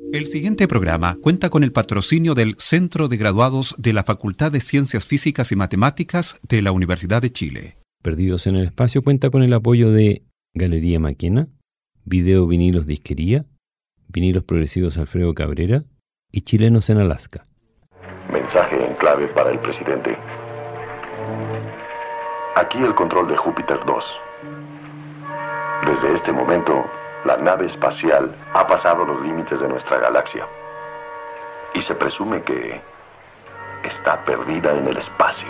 El siguiente programa cuenta con el patrocinio del Centro de Graduados de la Facultad de Ciencias Físicas y Matemáticas de la Universidad de Chile. Perdidos en el Espacio cuenta con el apoyo de Galería Maquena, Video Vinilos Disquería, Vinilos Progresivos Alfredo Cabrera y Chilenos en Alaska. Mensaje en clave para el presidente. Aquí el control de Júpiter 2. Desde este momento, la nave espacial ha pasado los límites de nuestra galaxia y se presume que está perdida en el espacio.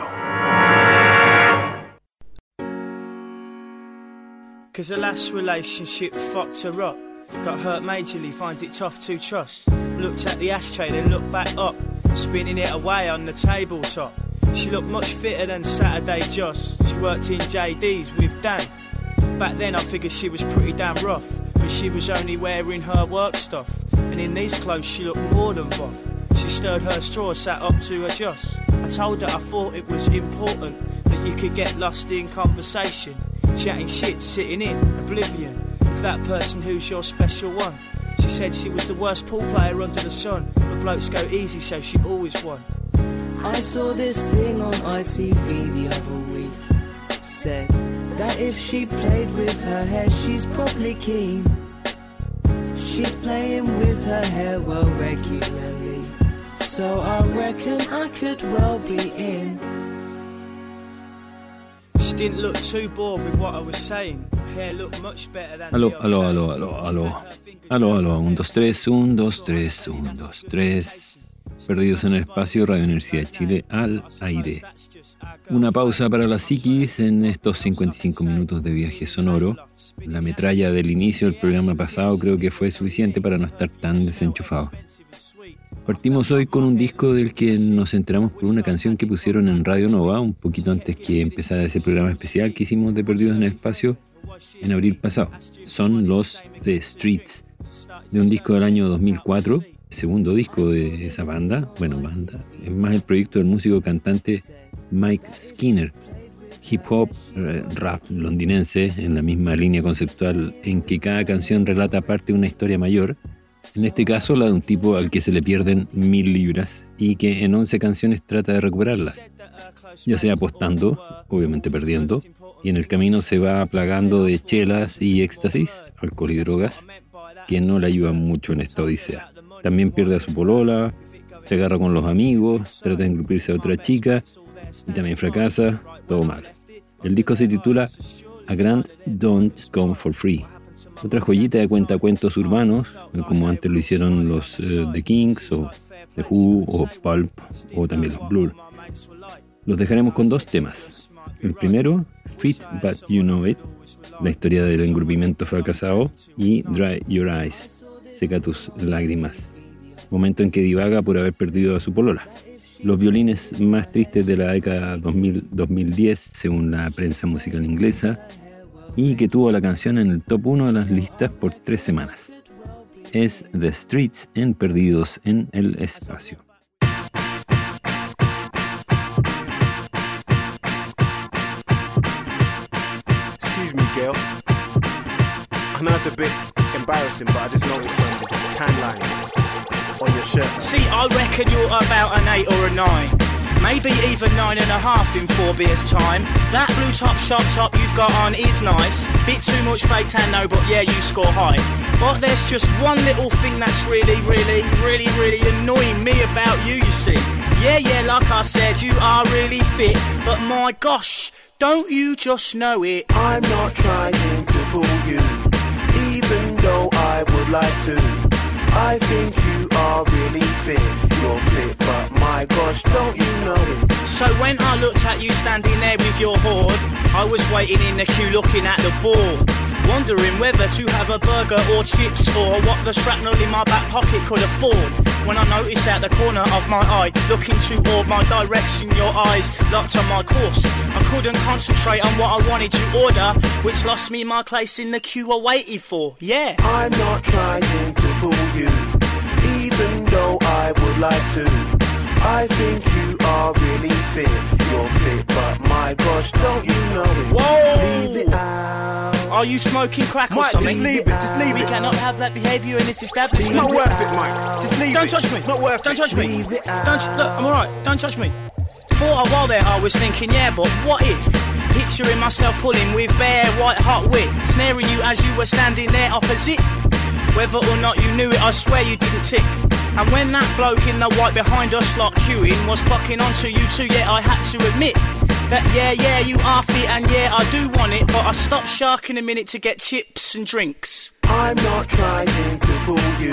Cause the last relationship fucked her up. Got hurt majorly, finds it tough to trust. Looked at the ashtray, then looked back up, spinning it away on the tabletop. She looked much fitter than Saturday Joss. She worked in JD's with Dan. Back then I figured she was pretty damn rough, but she was only wearing her work stuff, and in these clothes she looked more than buff. She stirred her straw, sat up to adjust. I told her I thought it was important that you could get lost in conversation, chatting shit, sitting in oblivion with that person who's your special one. She said she was the worst pool player under the sun, but blokes go easy so she always won. I saw this thing on ITV the other week. Said that if she played with her hair, she's probably keen. She's playing with her hair well regularly, so I reckon I could well be in. She didn't look too bored with what I was saying. Her hair looked much better than Aló, the aló, other aló, day. aló, aló. Aló, aló, 1, 2, 3, 1, 2, 3, 1, 2, 3. Perdidos en el Espacio, Radio Universidad de Chile, al aire. Una pausa para la psiquis en estos 55 minutos de viaje sonoro. La metralla del inicio del programa pasado creo que fue suficiente para no estar tan desenchufado. Partimos hoy con un disco del que nos enteramos por una canción que pusieron en Radio Nova un poquito antes que empezara ese programa especial que hicimos de Perdidos en el Espacio en abril pasado. Son los The Streets, de un disco del año 2004, segundo disco de esa banda. Bueno, banda, es más el proyecto del músico cantante Mike Skinner, hip hop, rap londinense, en la misma línea conceptual en que cada canción relata parte de una historia mayor, en este caso la de un tipo al que se le pierden 1000 libras y que en 11 canciones trata de recuperarlas, ya sea apostando, obviamente perdiendo, y en el camino se va plagando de chelas y éxtasis, alcohol y drogas, que no le ayudan mucho en esta odisea. También pierde a su polola, se agarra con los amigos, trata de engrupirse a otra chica y también fracasa, todo mal. El disco se titula A Grant Don't Come For Free, otra joyita de cuentacuentos urbanos, como antes lo hicieron los The Kings o The Who o Pulp o también los Blur. Los dejaremos con 2 temas. El primero, Fit But You Know It, la historia del engrupimiento fracasado, y Dry Your Eyes, seca tus lágrimas, momento en que divaga por haber perdido a su polola. Los violines más tristes de la década 2000-2010, según la prensa musical inglesa, y que tuvo la canción en el top 1 de las listas por 3 semanas. Es The Streets en Perdidos en el Espacio. Excuse me, girl. I know it's a bit embarrassing, but I just noticed some tan lines on your shirt. See, I reckon you're about an 8 or a 9. Maybe even 9.5 in 4 beers time. That blue top shop top you've got on is nice. Bit too much fake tan though, but yeah, you score high. But there's just one little thing that's really annoying me about you, you see. Yeah, like I said, you are really fit, but my gosh, don't you just know it? I'm not trying to pull you, even though I would like to. I think you are really fit, you're fit, but my gosh, don't you know it? So when I looked at you standing there with your hoard, I was waiting in the queue looking at the board, wondering whether to have a burger or chips or what the shrapnel in my back pocket could afford. When I noticed out the corner of my eye, looking toward my direction, your eyes locked on my course. I couldn't concentrate on what I wanted to order, which lost me my place in the queue I waited for, yeah. I'm not trying to pull you, even though I would like to. I think you are really fit, you're fit, but my gosh, don't you know it? Whoa! Leave it out. Are you smoking crack or Mike, something? just leave it. We cannot have that behaviour in this establishment. It's not worth it, Mike. don't touch me. It's not worth Don't it. touch me. Leave it out. Look, I'm alright. Don't touch me. For a while there, I was thinking, yeah, but what if? Picturing myself pulling with bare white hot wit, snaring you as you were standing there opposite. Whether or not you knew it, I swear you didn't tick. And when that bloke in the white behind us lot queuing was clocking onto you too, yeah, I had to admit that yeah, you are fit and yeah, I do want it, but I stopped sharking a minute to get chips and drinks. I'm not trying to pull you,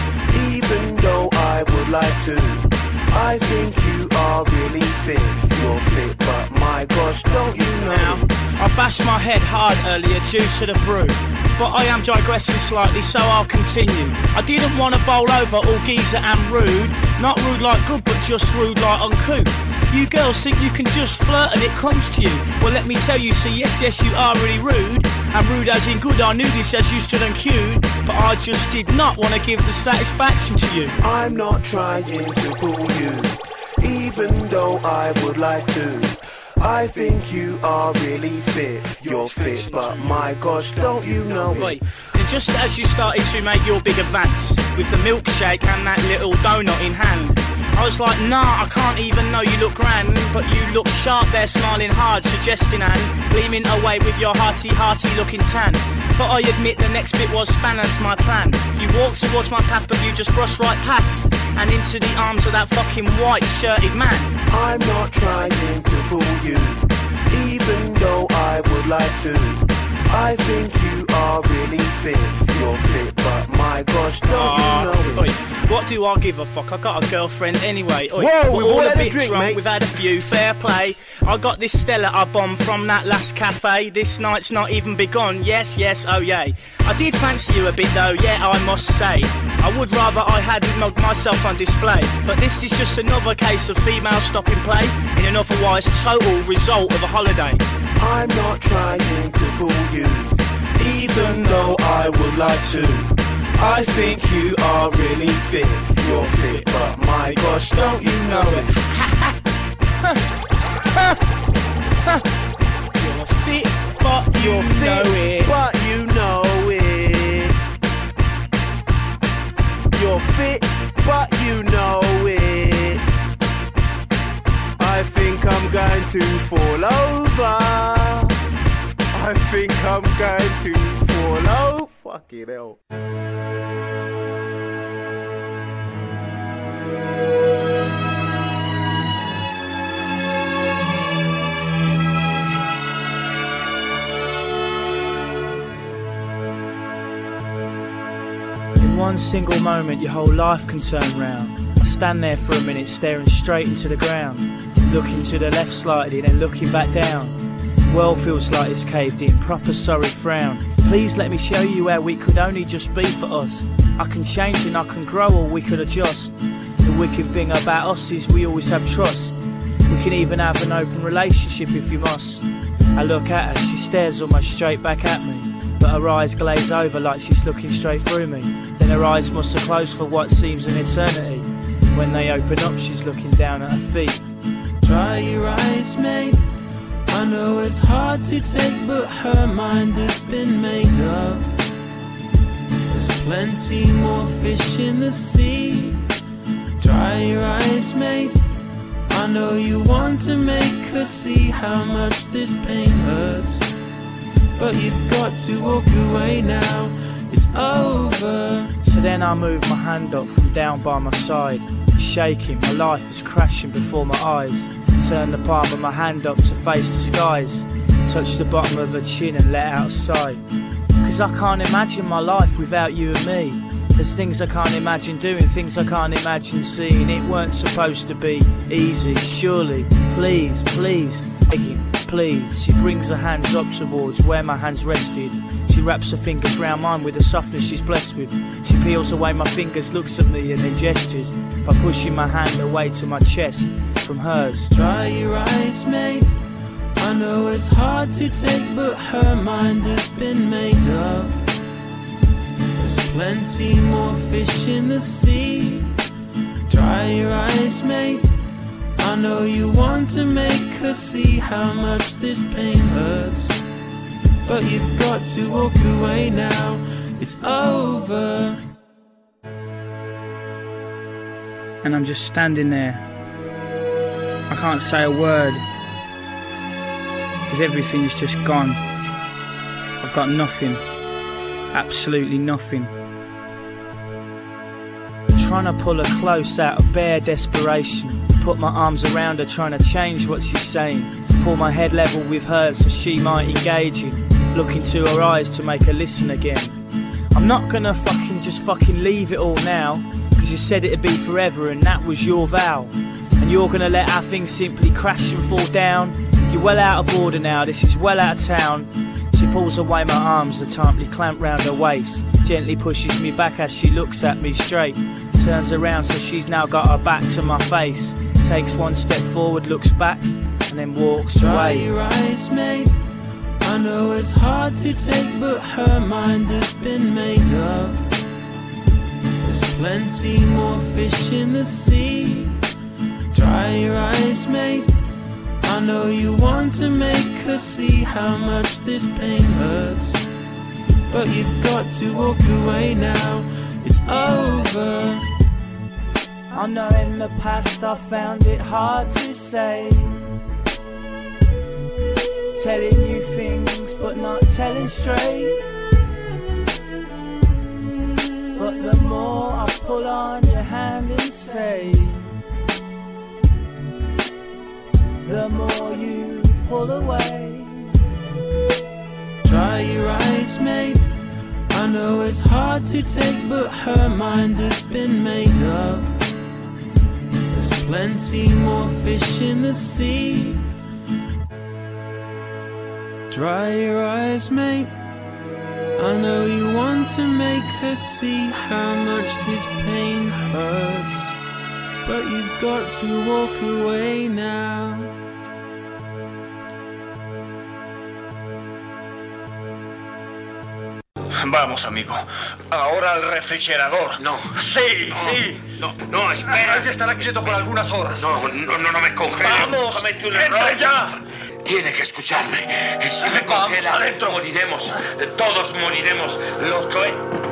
even though I would like to. I think you are really fit. You're fit, but my gosh, don't you know? Now, I bashed my head hard earlier due to the brew, but I am digressing slightly, so I'll continue. I didn't want to bowl over all geezer and rude. Not rude like good, but just rude like uncouth. You girls think you can just flirt and it comes to you. Well, let me tell you, see, yes, you are really rude. And rude as in good, I knew this as you stood and queued, but I just did not want to give the satisfaction to you. I'm not trying to pull you, even though I would like to. I think you are really fit. You're fit, but my gosh, don't you know it? And just as you started to make your big advance, with the milkshake and that little donut in hand, I was like, nah, I can't even know you look grand. But you look sharp there, smiling hard, suggesting and gleaming away with your hearty looking tan. But I admit the next bit was spanners my plan. You walked towards my path, but you just brushed right past and into the arms of that fucking white shirted man. I'm not trying to pull you, even though I would like to. I think you are really fit. You're fit, but my gosh, don't you know it? What do I give a fuck? I got a girlfriend anyway. Whoa, we're we've all all a had a bit drink, drunk, mate. we've had a few, fair play. I got this Stella I bombed from that last cafe. This night's not even begun, yes, oh yay. I did fancy you a bit though, yeah, I must say. I would rather I hadn't mugged myself on display. But this is just another case of female stopping play in an otherwise total result of a holiday. I'm not trying to pull you, even though I would like to. I think you are really fit. You're fit, but my gosh, don't you know it? You're fit, but you know it. But you know it. You're fit, but you know it. I think I'm going to fall over. I think I'm going to fall over. Fucking hell. In one single moment your whole life can turn round. I stand there for a minute staring straight into the ground, looking to the left slightly then looking back down. World feels like it's caved in, proper sorry frown. Please let me show you where we could only just be for us. I can change and I can grow or we could adjust. The wicked thing about us is we always have trust. We can even have an open relationship if you must. I look at her, she stares almost straight back at me, but her eyes glaze over like she's looking straight through me. Then her eyes must have closed for what seems an eternity. When they open up she's looking down at her feet. Dry your eyes, mate. I know it's hard to take, but her mind has been made up. There's plenty more fish in the sea. Dry your eyes, mate. I know you want to make her see how much this pain hurts, but you've got to walk away now. It's over. So then I move my hand up from down by my side, shaking, my life is crashing before my eyes. Turn the palm of my hand up to face the skies, touch the bottom of her chin and let out a sigh. Cause I can't imagine my life without you and me. There's things I can't imagine doing, things I can't imagine seeing. It weren't supposed to be easy, surely. Please, begging, please. She brings her hands up towards where my hands rested. She wraps her fingers round mine with the softness she's blessed with. She peels away my fingers, looks at me and then gestures by pushing my hand away to my chest from hers. Dry your eyes, mate. I know it's hard to take, but her mind has been made up. There's plenty more fish in the sea. Dry your eyes, mate. I know you want to make her see how much this pain hurts, but you've got to walk away now. It's over. and I'm just standing there. I can't say a word, because everything's just gone. I've got nothing, absolutely nothing. Trying to pull her close out of bare desperation. Put my arms around her, trying to change what she's saying. Pull my head level with hers so she might engage in. Look into her eyes to make her listen again. I'm not gonna fucking leave it all now, cause you said it'd be forever and that was your vow. And you're gonna let our things simply crash and fall down. You're well out of order now, this is well out of town. She pulls away my arms, the tightly clamped round her waist. Gently pushes me back as she looks at me straight. Turns around so she's now got her back to my face. Takes one step forward, looks back, and then walks away. Dry your eyes, mate. I know it's hard to take, but her mind has been made up. There's plenty more fish in the sea. Dry your eyes, mate. I know you want to make her see how much this pain hurts, but you've got to walk away now. It's over. I know in the past I found it hard to say, telling you things but not telling straight. But the more I pull on your hand and say, the more you pull away. Dry your eyes, mate. I know it's hard to take, but her mind has been made up. There's plenty more fish in the sea. Dry your eyes, mate. I know you want to make her see how much this pain hurts, but you've got to walk away now. Vamos, amigo. Ahora al refrigerador. No. Sí, no, sí. No, espera. Hay que estar quieto por algunas horas. No me congelo. Vamos, Comete un entra error. ya. Tiene que escucharme. Si me Vamos, congela, adentro. moriremos. Todos moriremos. Lo que...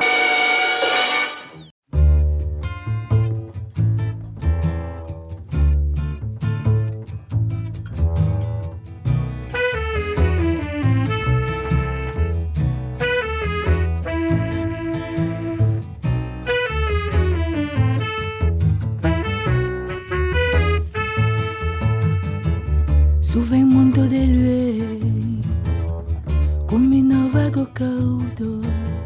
Sove un mondo di lui, come un vago caudo,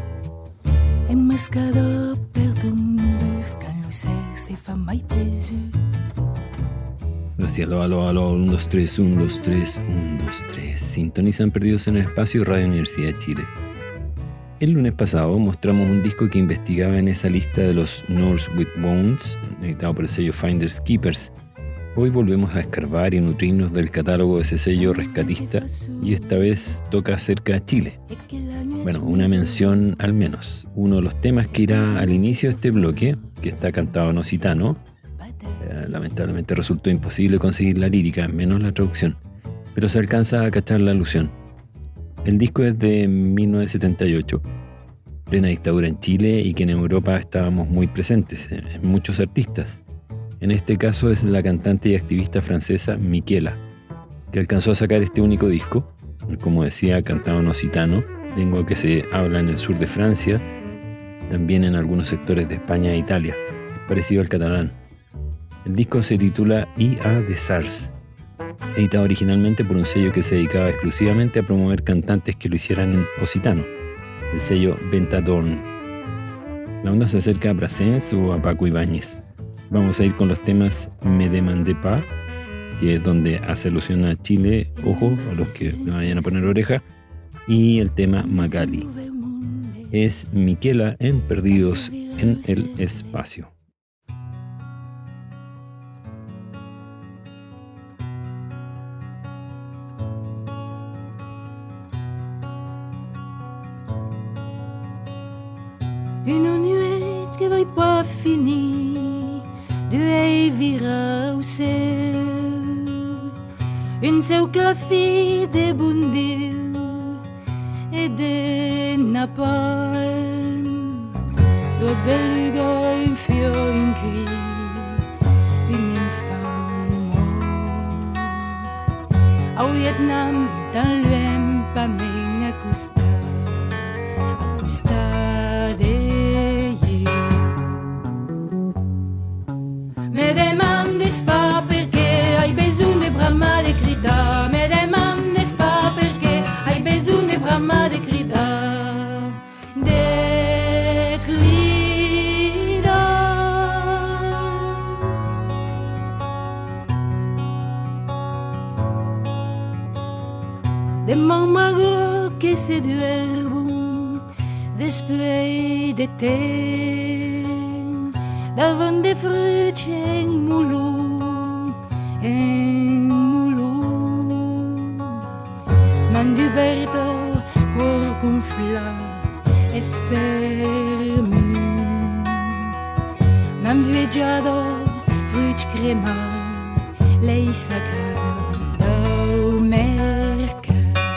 enmascado per un bif, quand le cerf se fa mai pesu. Gracias, aló, 1, 2, 3, 1, 2, 3, 1, 2, 3. Sintonizan Perdidos en el Espacio, Radio Universidad de Chile. El lunes pasado mostramos un disco que investigaba en esa lista de los Norse with Bones, editado por el sello Finders Keepers. Hoy volvemos a escarbar y nutrirnos del catálogo de ese sello rescatista, y esta vez toca cerca de Chile. Bueno, una mención al menos. Uno de los temas que irá al inicio de este bloque, que está cantado en occitano. Lamentablemente resultó imposible conseguir la lírica, menos la traducción, pero se alcanza a cachar la alusión. El disco es de 1978, plena dictadura en Chile, y que en Europa estábamos muy presentes en muchos artistas. En este caso es la cantante y activista francesa Miquela, que alcanzó a sacar este único disco, como decía, cantado en occitano, lengua que se habla en el sur de Francia, también en algunos sectores de España e Italia, parecido al catalán. El disco se titula I.A. de Sars, editado originalmente por un sello que se dedicaba exclusivamente a promover cantantes que lo hicieran en occitano, el sello Ventadorn. La onda se acerca a Brassens o a Paco Ibáñez. Vamos a ir con los temas Me Demandé Pas, que es donde hace alusión a Chile, ojo, a los que me vayan a poner oreja, y el tema Magali. Es Miquela en Perdidos en el Espacio. Une nuit qui va pas finir de vira au céu. Une seu que la fille de bon Dieu et de Napalm. Dos beluga, un fio, un cri, Vietnam, dans l'UM, pas même à Costa de Me demandes pas perché hai bisogno di brama di grida. Me demandes pas perché hai bisogno di brama di grida. De mamma che se duerbono despre de te davant de frutti en mulun man duberto cor confla esperment man viaggiado frutti crema lei sagrada o merca.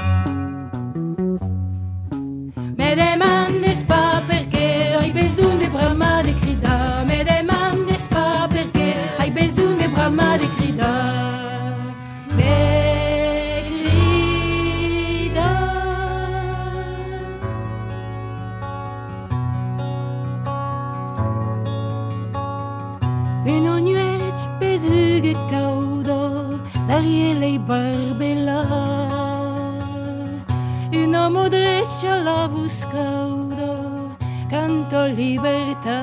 Me demandes pas perché hai bisogno di brama di grida. Me demandes pas perché hai bisogno di brama di grida. De grida. Une nuit pesughe caudo d'ariele barbella. Una modreccia la buscaudo, canto libertà,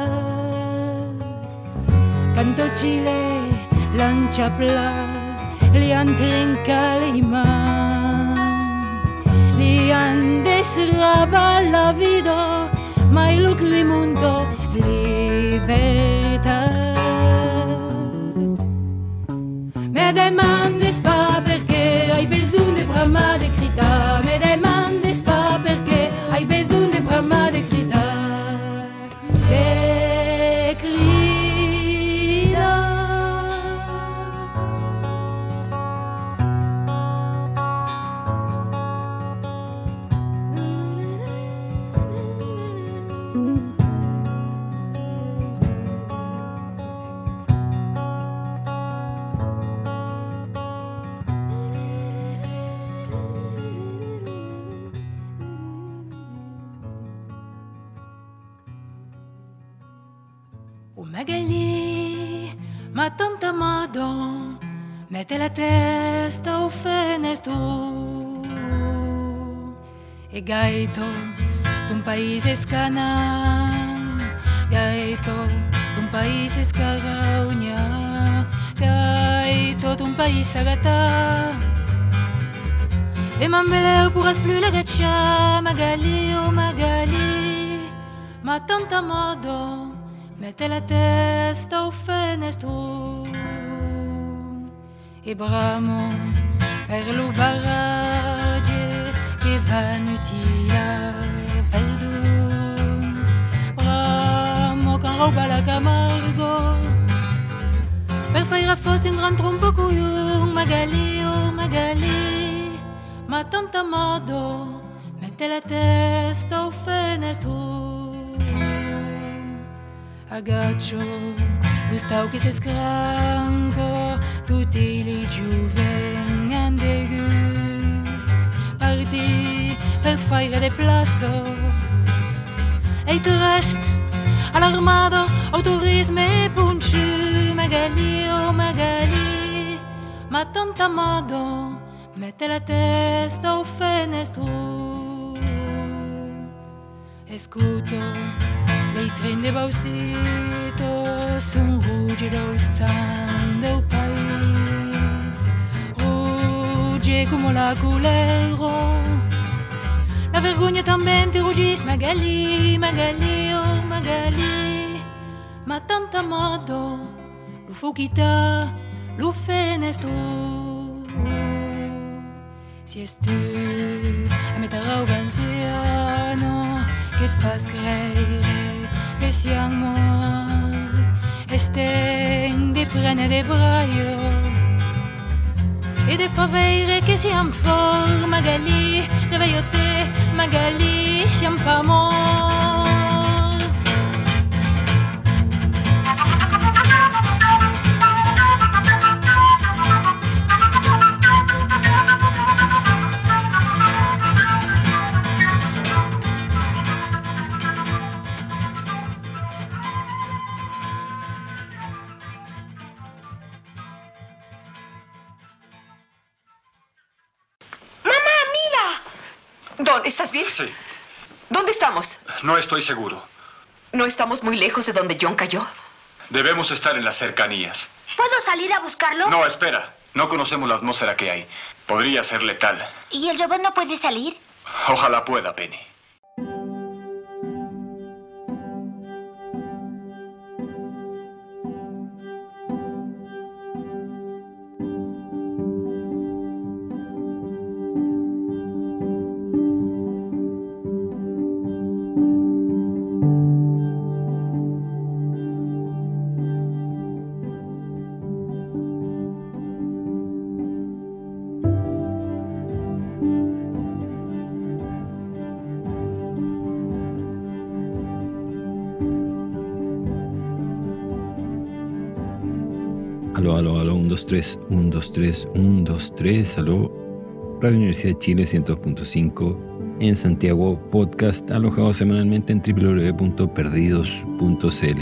canto Cile, lancia pla, li han trenca le man, li han desraba la vida, ma il lucrimunto libertà. Me demandes pas perché hai bisogno di brama di grida. Me demandes pas perché hai bisogno di brama di grida. De grida. Magali, ma tanta Madon, mette la testa au fenestro. E Gaito, ton paese scana, Gaito, ton paese scaragna, Gaito, ton paese agata. E mambeleu pourras plus la gaccia, Magali, oh Magali, ma tanta Madon. Mette la testa au fenestro e bramo per lo barrage che vanuti a Verdun. Bramo con roba la Camargo per fare fosse un gran trompo couillon. Magali, oh Magali, ma tanta Mado mette la testa au fenestro. Agaccio, Gustavo che si scranco, tutti li giovani andegu, parti per fare de plazo, e tu resti all'armado, autorismo e punci. Magali, oh Magali, ma tanta Mado mette la testa au fenestro. Escuto dei treni de Baucito son rouge do sangue do país, rouge come la couleur. La vergogna também te rougisse. Magali, Magali, oh Magali, ma tanta Mado lo fuochita, lo fenestro. Si es tu a metà anziano che fa scrivere che siamo e stendi prene de braio e de favere che siamo for. Magali, reveglio te, Magali, siamo pa mor. Don, ¿estás bien? Sí. ¿Dónde estamos? No estoy seguro. ¿No estamos muy lejos de donde John cayó? Debemos estar en las cercanías. ¿Puedo salir a buscarlo? No, espera. No conocemos la atmósfera que hay. Podría ser letal. ¿Y el robot no puede salir? Ojalá pueda, Penny. Aló, 1, 2, 3, 1, 2, 3, 1, 2, 3, aló. Radio Universidad de Chile 102.5 en Santiago, podcast alojado semanalmente en www.perdidos.cl.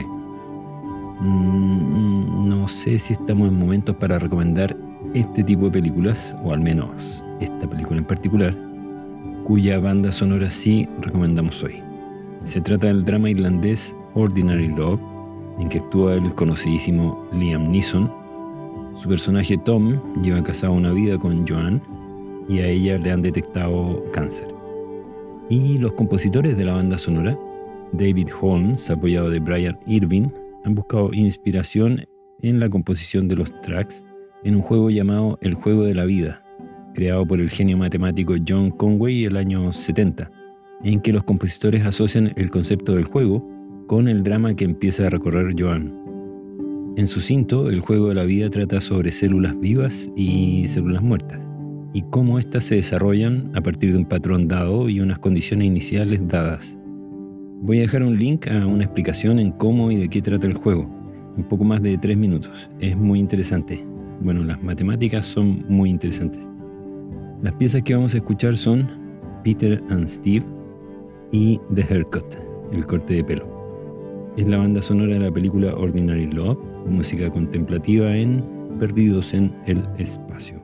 No sé si estamos en momentos para recomendar este tipo de películas, o al menos esta película en particular, cuya banda sonora sí recomendamos hoy. Se trata del drama irlandés Ordinary Love, en que actúa el conocidísimo Liam Neeson. Su personaje Tom lleva casado una vida con Joanne y a ella le han detectado cáncer. Y los compositores de la banda sonora, David Holmes, apoyado de Brian Irving, han buscado inspiración en la composición de los tracks en un juego llamado El Juego de la Vida, creado por el genio matemático John Conway el año 70, en que los compositores asocian el concepto del juego con el drama que empieza a recorrer Joanne. En su cinto, El Juego de la Vida trata sobre células vivas y células muertas, y cómo éstas se desarrollan a partir de un patrón dado y unas condiciones iniciales dadas. Voy a dejar un link a una explicación en cómo y de qué trata el juego, un poco más de 3 minutos. Es muy interesante. Bueno, las matemáticas son muy interesantes. Las piezas que vamos a escuchar son Peter and Steve y The Haircut, el corte de pelo. Es la banda sonora de la película Ordinary Love, música contemplativa en Perdidos en el Espacio.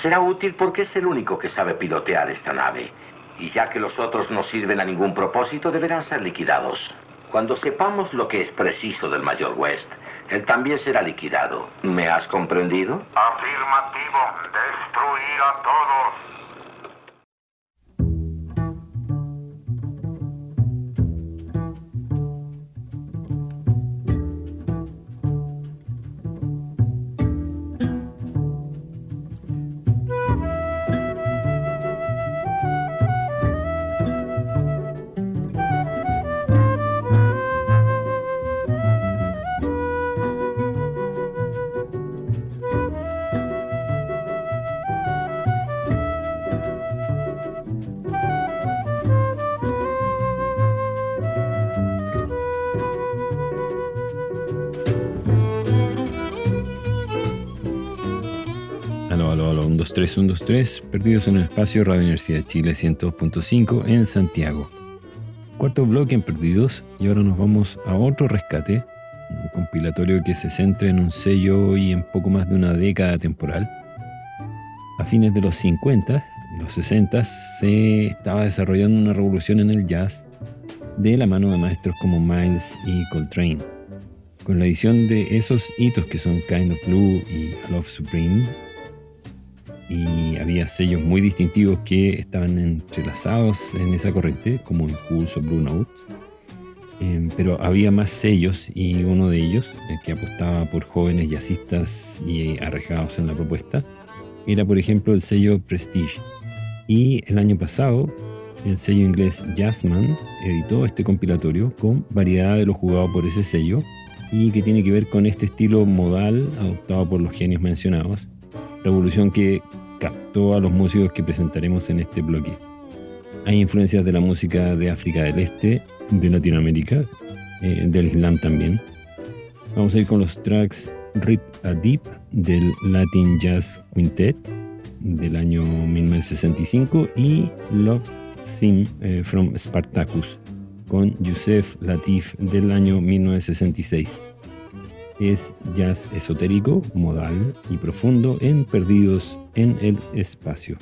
será útil porque es el único que sabe pilotear esta nave. Y ya que los otros no sirven a ningún propósito, deberán ser liquidados. Cuando sepamos lo que es preciso del Mayor West, él también será liquidado. ¿Me has comprendido? Afirmativo. Destruir a todos. Aló, 1, 2, 3, 1, 2, 3, perdidos en el espacio, Radio Universidad de Chile 102.5 en Santiago. Cuarto bloque en Perdidos, y ahora nos vamos a otro rescate, un compilatorio que se centra en un sello y en poco más de una década temporal. A fines de los 50, los 60, se estaba desarrollando una revolución en el jazz de la mano de maestros como Miles y Coltrane. Con la edición de esos hitos que son Kind of Blue y Love Supreme, y había sellos muy distintivos que estaban entrelazados en esa corriente, como Impulse o Blue Note, pero había más sellos, y uno de ellos, que apostaba por jóvenes jazzistas y arriesgados en la propuesta, era por ejemplo el sello Prestige. Y el año pasado el sello inglés Jazzman editó este compilatorio con variedad de lo jugado por ese sello, y que tiene que ver con este estilo modal adoptado por los genios mencionados, revolución que captó a los músicos que presentaremos en este bloque. Hay influencias de la música de África del Este, de Latinoamérica, del Islam también. Vamos a ir con los tracks Rip a Deep del Latin Jazz Quintet del año 1965 y Love Theme from Spartacus con Yusef Latif del año 1966. Es jazz esotérico, modal y profundo en Perdidos en el Espacio.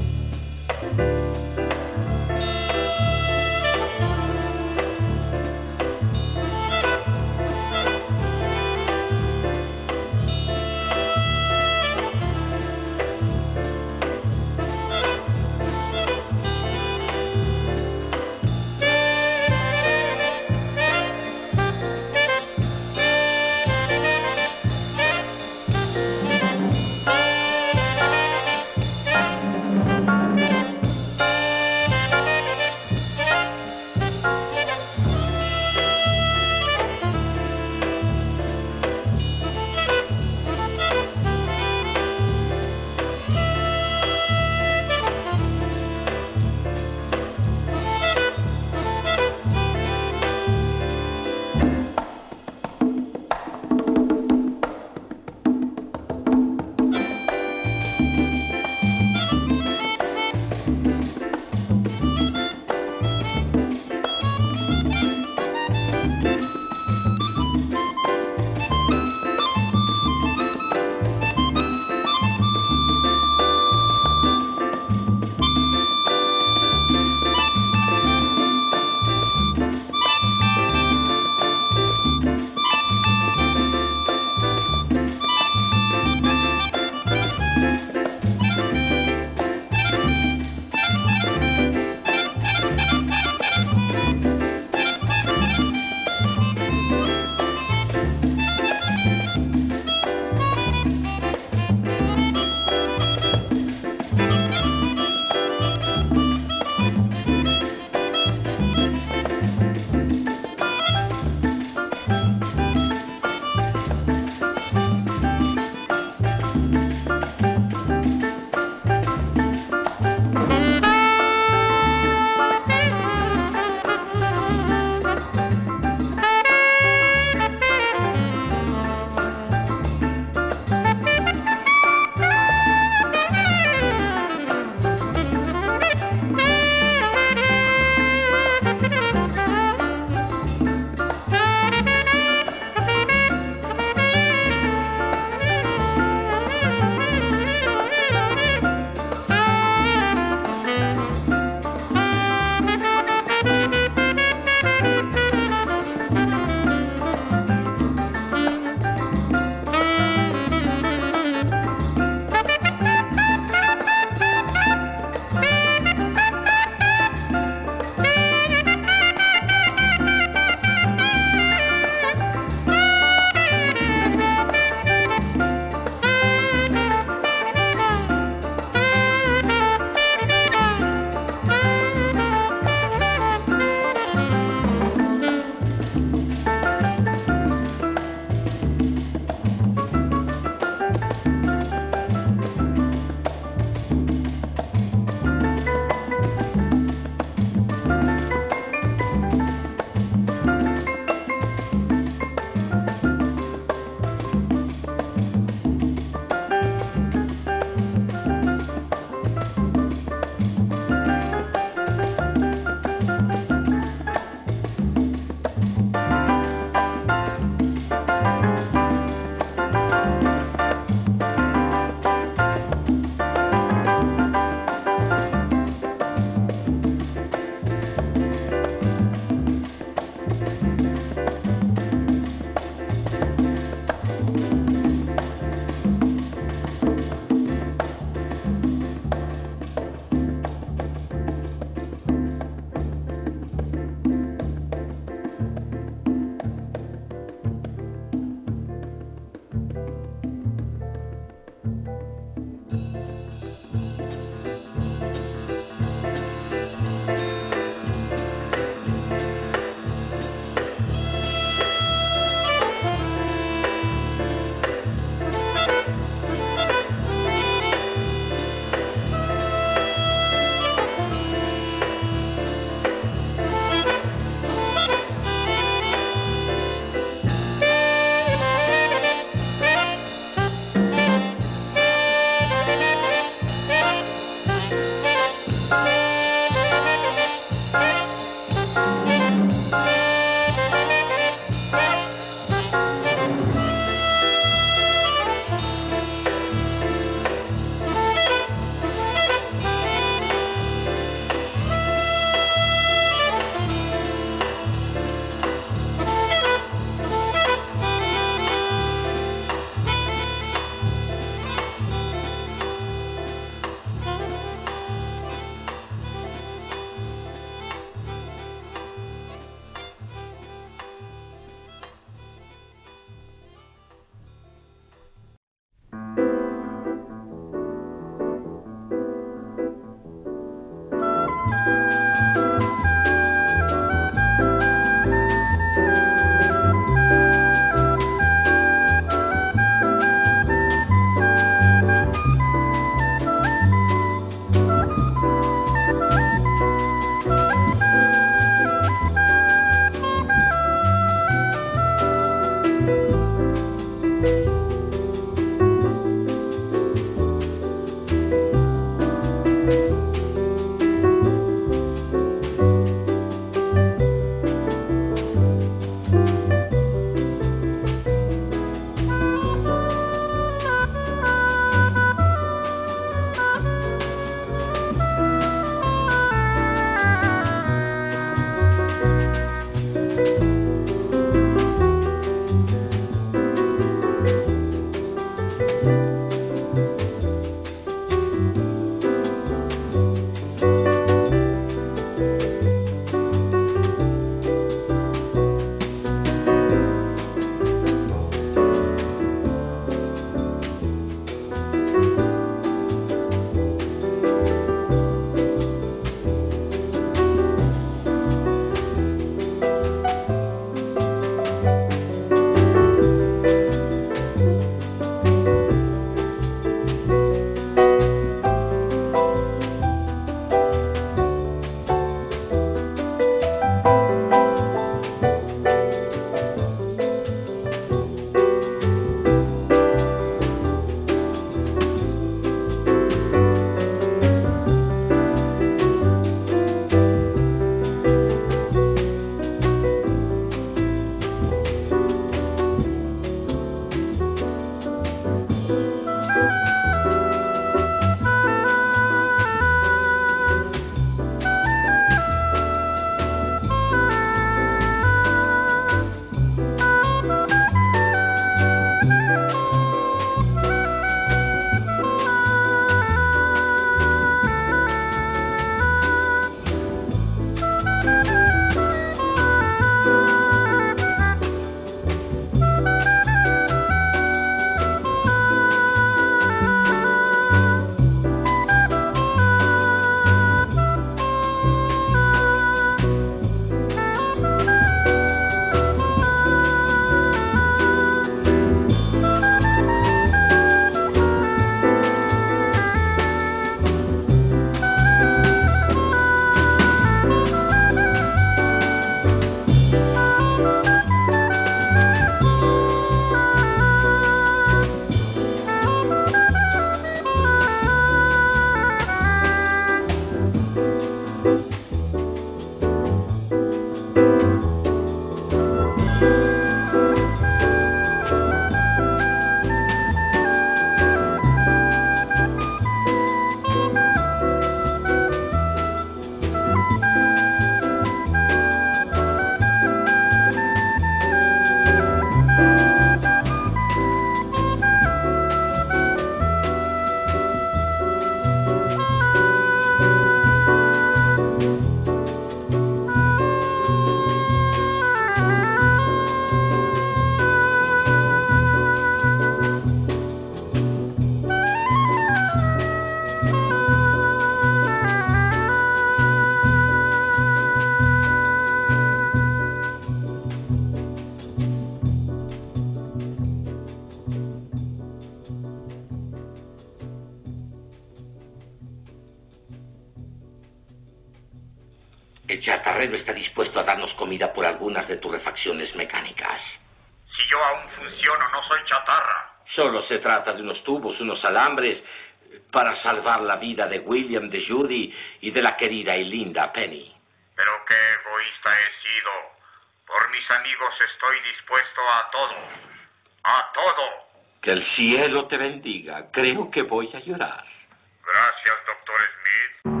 El chatarrero está dispuesto a darnos comida por algunas de tus refacciones mecánicas. Si yo aún funciono, no soy chatarra. Solo se trata de unos tubos, unos alambres, para salvar la vida de William, de Judy y de la querida y linda Penny. Pero qué egoísta he sido. Por mis amigos estoy dispuesto a todo. A todo. Que el cielo te bendiga. Creo que voy a llorar. Gracias, Dr. Smith.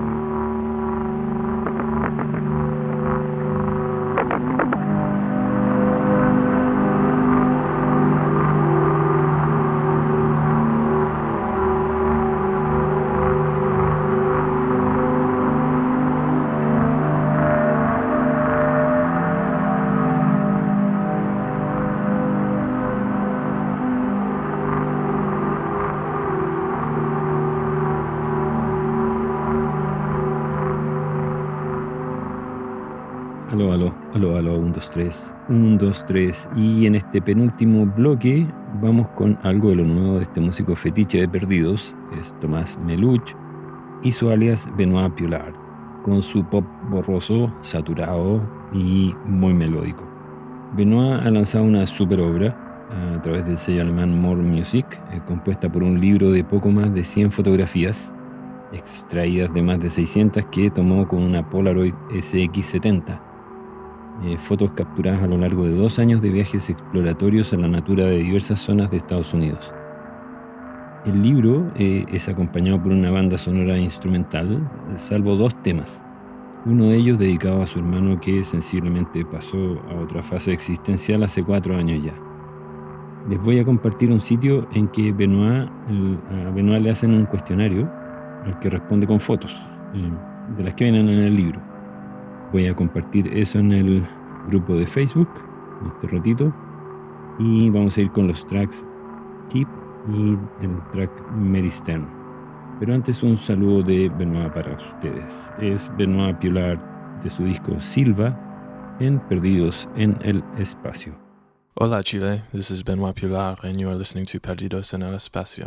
Aló, 1, 2, 3, 1, 2, 3. Y en este penúltimo bloque vamos con algo de lo nuevo de este músico fetiche de Perdidos, es Tomás Meluch y su alias Benoit Piollard, con su pop borroso, saturado y muy melódico. Benoit ha lanzado una super obra a través del sello alemán More Music, compuesta por un libro de poco más de 100 fotografías, extraídas de más de 600 que tomó con una Polaroid SX70. Fotos capturadas a lo largo de 2 años de viajes exploratorios a la natura de diversas zonas de Estados Unidos. El libro es acompañado por una banda sonora instrumental, salvo 2 temas. Uno de ellos dedicado a su hermano que sensiblemente pasó a otra fase existencial hace 4 años ya. Les voy a compartir un sitio en que a Benoit le hacen un cuestionario al que responde con fotos de las que vienen en el libro. Voy a compartir eso en el grupo de Facebook en este ratito y vamos a ir con los tracks Keep y el track Mary Stern. Pero antes un saludo de Benoit para ustedes. Es Benoit Piollard de su disco Silva en Perdidos en el Espacio. Hola Chile, this is Benoit Piollard and you are listening to Perdidos en el Espacio.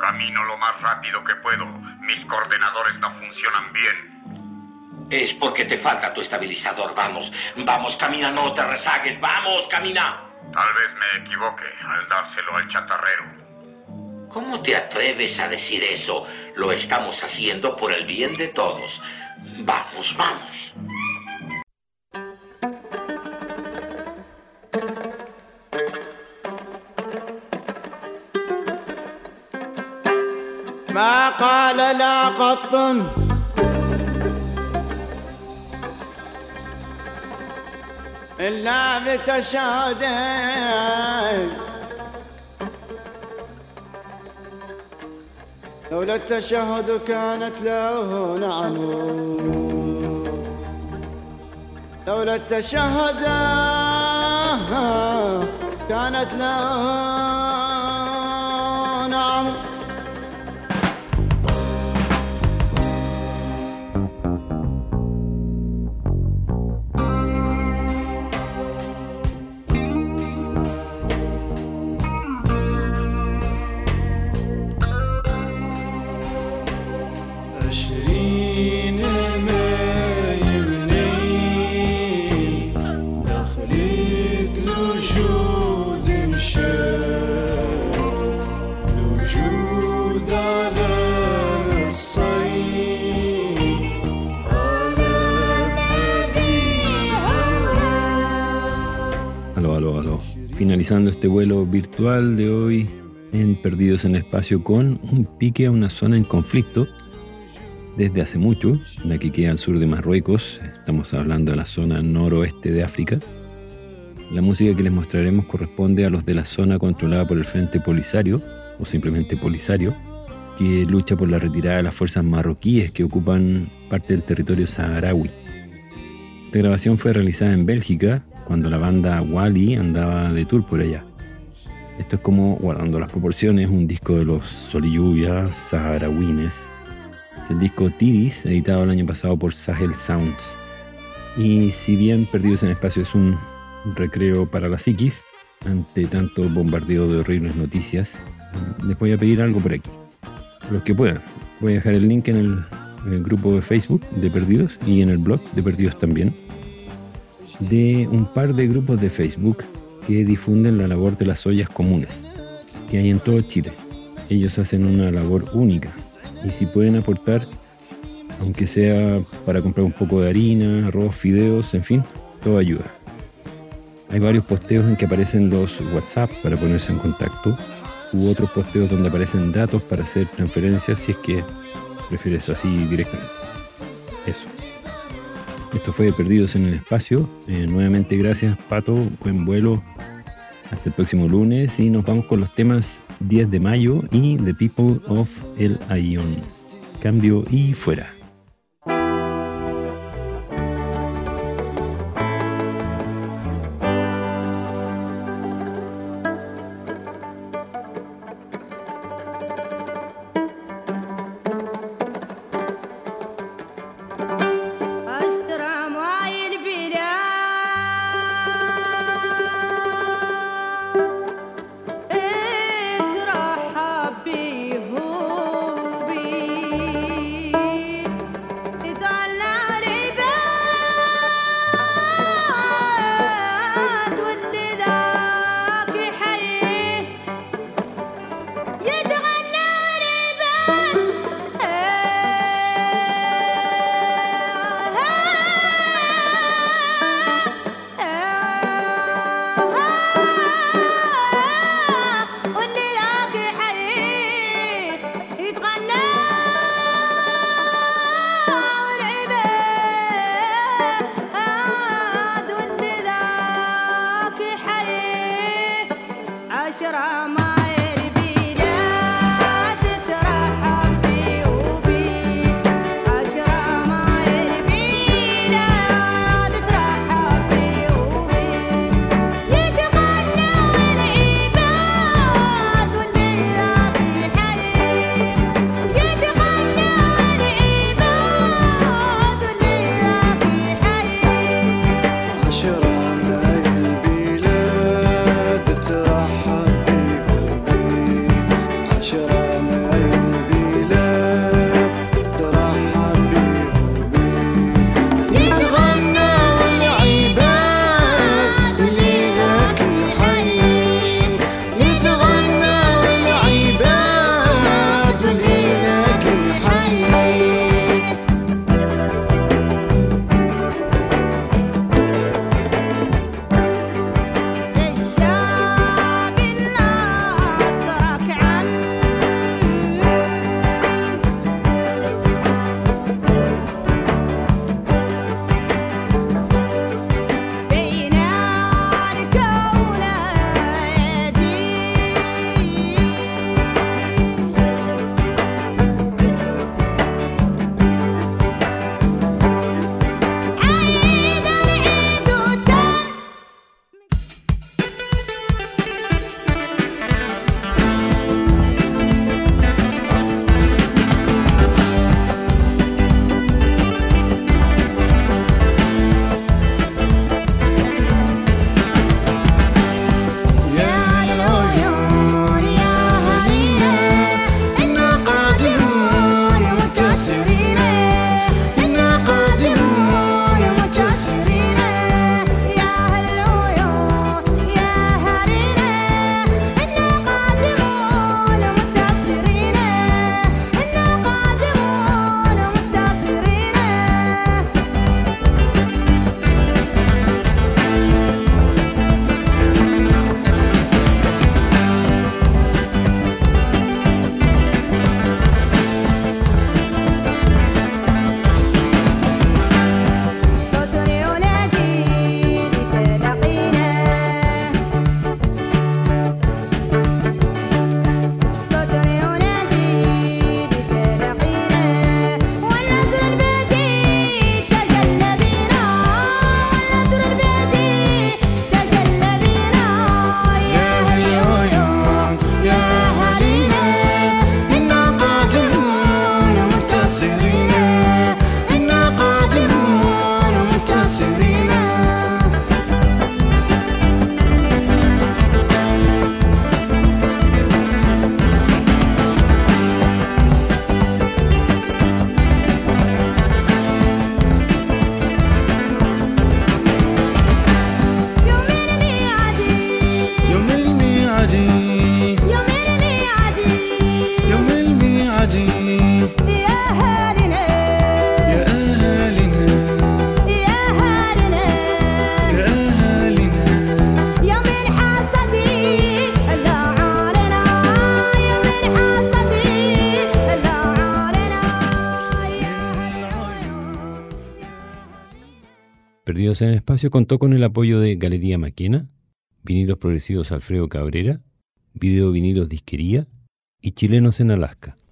Camino lo más rápido que puedo. Mis coordenadores no funcionan bien. Es porque te falta tu estabilizador. Vamos, vamos, camina, no te rezagues. Vamos, camina. Tal vez me equivoque al dárselo al chatarrero. ¿Cómo te atreves a decir eso? Lo estamos haciendo por el bien de todos. Vamos, vamos. ما قال لا قط إلا بتشهد لولا التشهد كانت له نعم لولا التشهد كانت له نعم Finalizando este vuelo virtual de hoy en Perdidos en el Espacio con un pique a una zona en conflicto desde hace mucho, la que queda al sur de Marruecos. Estamos hablando de la zona noroeste de África. La música que les mostraremos corresponde a los de la zona controlada por el Frente Polisario, o simplemente Polisario, que lucha por la retirada de las fuerzas marroquíes que ocupan parte del territorio saharaui. Esta grabación fue realizada en Bélgica, cuando la banda Wally andaba de tour por allá. Esto es como, guardando las proporciones, un disco de los Sol y Lluvia saharauines. El disco Tiris, editado el año pasado por Sahel Sounds. Y si bien Perdidos en el Espacio es un recreo para la psiquis, ante tanto bombardeo de horribles noticias, les voy a pedir algo por aquí. Los que puedan. Voy a dejar el link en el grupo de Facebook de Perdidos y en el blog de Perdidos también, de un par de grupos de Facebook que difunden la labor de las ollas comunes que hay en todo Chile. Ellos hacen una labor única y si pueden aportar, aunque sea para comprar un poco de harina, arroz, fideos, en fin, todo ayuda. Hay varios posteos en que aparecen los WhatsApp para ponerse en contacto u otros posteos donde aparecen datos para hacer transferencias si es que prefieres así directamente. Eso. Esto fue Perdidos en el Espacio. Nuevamente gracias, Pato. Buen vuelo. Hasta el próximo lunes. Y nos vamos con los temas 10 de mayo y The People of El Ayón. Cambio y fuera. Perdidos en el Espacio contó con el apoyo de Galería Maquena, Vinilos Progresivos Alfredo Cabrera, Video Vinilos Disquería y Chilenos en Alaska.